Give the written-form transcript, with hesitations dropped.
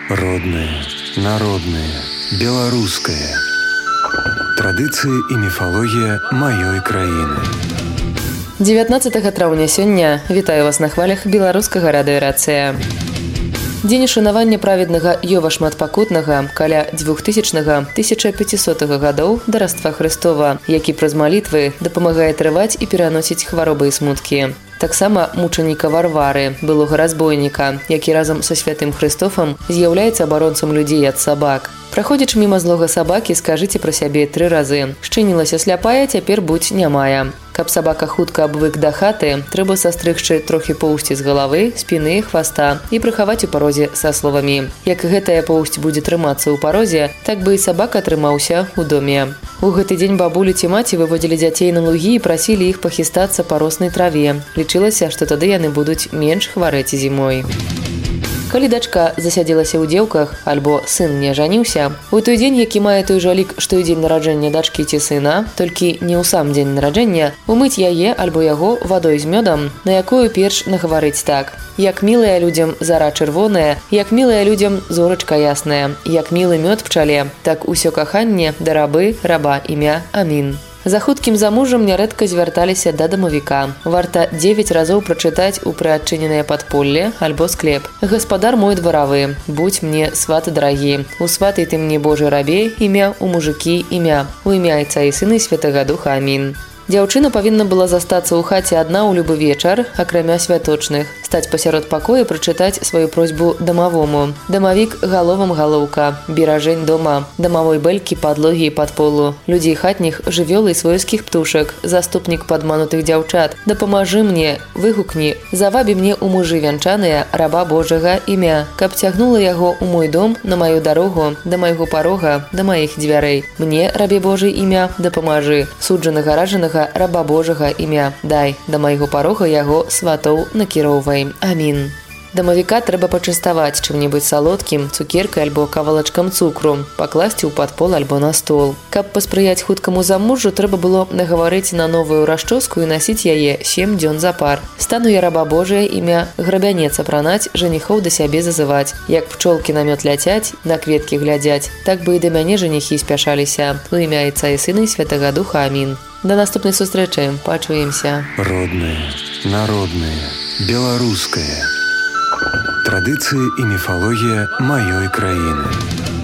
Родное, народное, беларускае. Традыцыі і міфалогія маёй краіны. 19 траўня сёння вітаю вас на хвалях беларускага радыёрацыя. Дзень ушанавання праведнага Йова Шматпакутнага каля 2000-1500 гадоў да Раства Хрыстова, які праз малітвы дапамагае трываць і пераносіць хваробы і смуткі. Таксама мучаніка Варвары, былога разбойніка, які разам са святым Хрыстофам з'яўляецца абаронцам людзей ад сабак. Праходзячы міма злога сабакі, скажыце пра сябе 3 разы. Шчынілася сляпая, цяпер будзь нямая. Каб сабака хутка абвык да хаты, трэба састрыгчы трохі поўсці з галавы, спіны, хваста і прыхаваць у парозе са словамі. Як гэтая поўсць будзе трымацца ў парозе, так бы і сабака трымаўся ў доме. У гэты дзень бабулі ці маці выводзілі дзяцей на лугі і прасілі іх пахістацца па роснай траве. Лічылася, што тады яны будуць менш хварэць зімой. Калі дачка засядзелася ў дзеўках, альбо сын не ажаніўся, у той дзень, які мае той жа лік, што і дзень нараджэння дачкі ці сына, толькі не ў сам дзень нараджэння, умыць яе альбо яго вадой з мёдам, на якую перш нагаварыць так: як мілая людзям зара чырвоная, як мілая людзям зорачка ясная, як мілы мёд пчале, так усё каханне да рабы, раба імя Амін. За хуткім замужам нярэдка звярталіся да дамавіка. Варта 9 разоў прачытаць у прыадчыненае падполле альбо склеп: «Гаспадар мой дваравы, будь мне сваты дарагі, у сваты ты мне Божы рабе, імя у мужыкі імя, у імя Айца і Сына і Святага Духа Амін». Дзяўчына павінна была застацца ў хаце адна ў любы вечар, акрамя святочных, стаць пасярод пакоя і прачытаць сваю просьбу дамавому. Дамавік галовам галоўка, беражэнь дома, дамавой бэлькі, падлогі і падполу, людзей хатніх, жывёл і свойскіх птушак, заступнік падманутых дзяўчат, дапамажы мне, выгукні, завабі мне ў мужы вянчаныя раба Божага імя, каб цягнула яго ў мой дом, на маю дарогу, да майго парога, да маіх дзвярэй. Мне, рабе Божы імя, дапамажы, суджанага ражанага раба Божага імя дай, да майго парога яго сватоў накіроўвай. Амін. Дамавіка трэба пачаставаць чым-небудзь салодкім, цукеркай альбо кавалачкам цукру, пакласці ў падпол альбо на стол. Каб паспрыяць хуткаму замужжу, трэба было нагаварыць на новую расчоску і насіць яе 7 дзён запар. Стану я раба Божия імя грабянец апранаць, жаніхоў да сябе зазываць. Як пчолкі на мёд ляцяць, на кветкі глядзяць, так бы і да мяне жаніхі спяшаліся. У імя Айца і Сына і Святага Духа Амін. До наступнай сустрэчы, пачуемся. Родное, народное, беларускае. Традыцыі і міфалогія маёй краіны.